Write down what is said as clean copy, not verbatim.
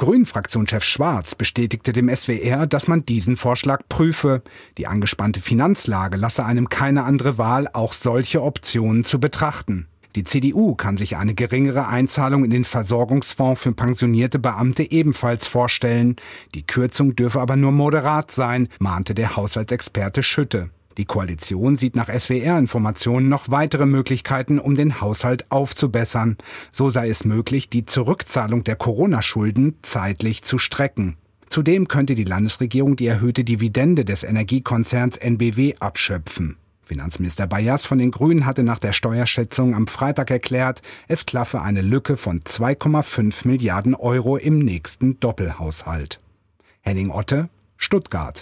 Grünen-Fraktionschef Schwarz bestätigte dem SWR, dass man diesen Vorschlag prüfe. Die angespannte Finanzlage lasse einem keine andere Wahl, auch solche Optionen zu betrachten. Die CDU kann sich eine geringere Einzahlung in den Versorgungsfonds für pensionierte Beamte ebenfalls vorstellen. Die Kürzung dürfe aber nur moderat sein, mahnte der Haushaltsexperte Schütte. Die Koalition sieht nach SWR-Informationen noch weitere Möglichkeiten, um den Haushalt aufzubessern. So sei es möglich, die Zurückzahlung der Corona-Schulden zeitlich zu strecken. Zudem könnte die Landesregierung die erhöhte Dividende des Energiekonzerns NBW abschöpfen. Finanzminister Bayas von den Grünen hatte nach der Steuerschätzung am Freitag erklärt, es klaffe eine Lücke von 2,5 Milliarden Euro im nächsten Doppelhaushalt. Henning Otte, Stuttgart.